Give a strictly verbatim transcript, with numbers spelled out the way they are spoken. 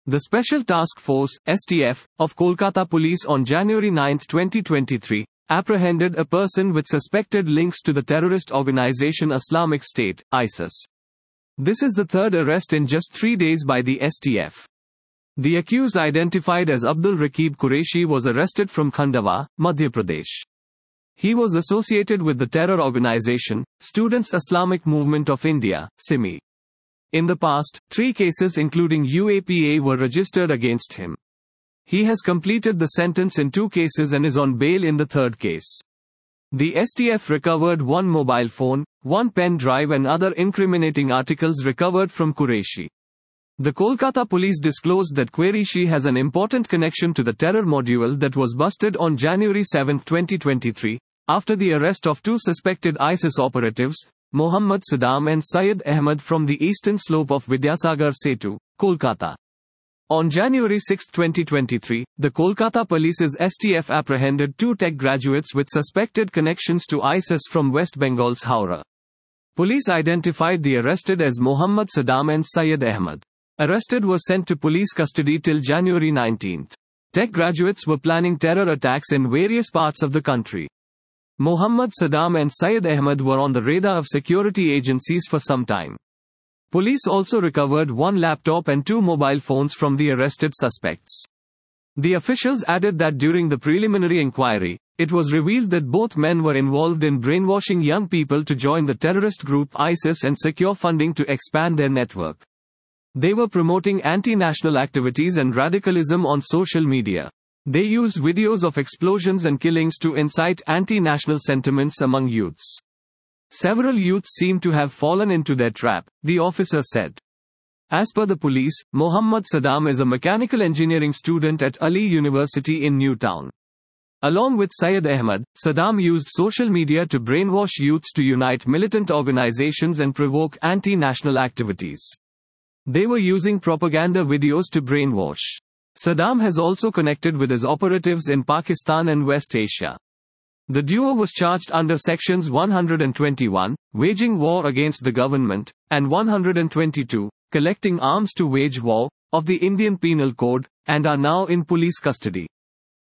The Special Task Force, S T F, of Kolkata Police on January ninth twenty twenty-three, apprehended a person with suspected links to the terrorist organization Islamic State, ISIS. This is the third arrest in just three days by the S T F. The accused, identified as Abdul Rakib Qureshi, was arrested from Khandwa, Madhya Pradesh. He was associated with the terror organization, Students Islamic Movement of India, S I M I. In the past, three cases including U A P A were registered against him. He has completed the sentence in two cases and is on bail in the third case. The S T F recovered one mobile phone, one pen drive and other incriminating articles recovered from Qureshi. The Kolkata police disclosed that Qureshi has an important connection to the terror module that was busted on January seventh twenty twenty-three, after the arrest of two suspected ISIS operatives, Mohammad Saddam and Syed Ahmed from the eastern slope of Vidyasagar Setu, Kolkata. On January sixth twenty twenty-three, the Kolkata Police's S T F apprehended two tech graduates with suspected connections to ISIS from West Bengal's Howrah. Police identified the arrested as Mohammad Saddam and Syed Ahmed. Arrested were sent to police custody till January nineteenth. Tech graduates were planning terror attacks in various parts of the country. Mohammad Saddam and Syed Ahmed were on the radar of security agencies for some time. Police also recovered one laptop and two mobile phones from the arrested suspects. The officials added that during the preliminary inquiry, it was revealed that both men were involved in brainwashing young people to join the terrorist group ISIS and secure funding to expand their network. They were promoting anti-national activities and radicalism on social media. They used videos of explosions and killings to incite anti-national sentiments among youths. Several youths seem to have fallen into their trap, the officer said. As per the police, Mohammad Saddam is a mechanical engineering student at Ali University in Newtown. Along with Syed Ahmed, Saddam used social media to brainwash youths to unite militant organizations and provoke anti-national activities. They were using propaganda videos to brainwash. Saddam has also connected with his operatives in Pakistan and West Asia. The duo was charged under sections one hundred twenty-one, waging war against the government, and one hundred twenty-two, collecting arms to wage war, of the Indian Penal Code, and are now in police custody.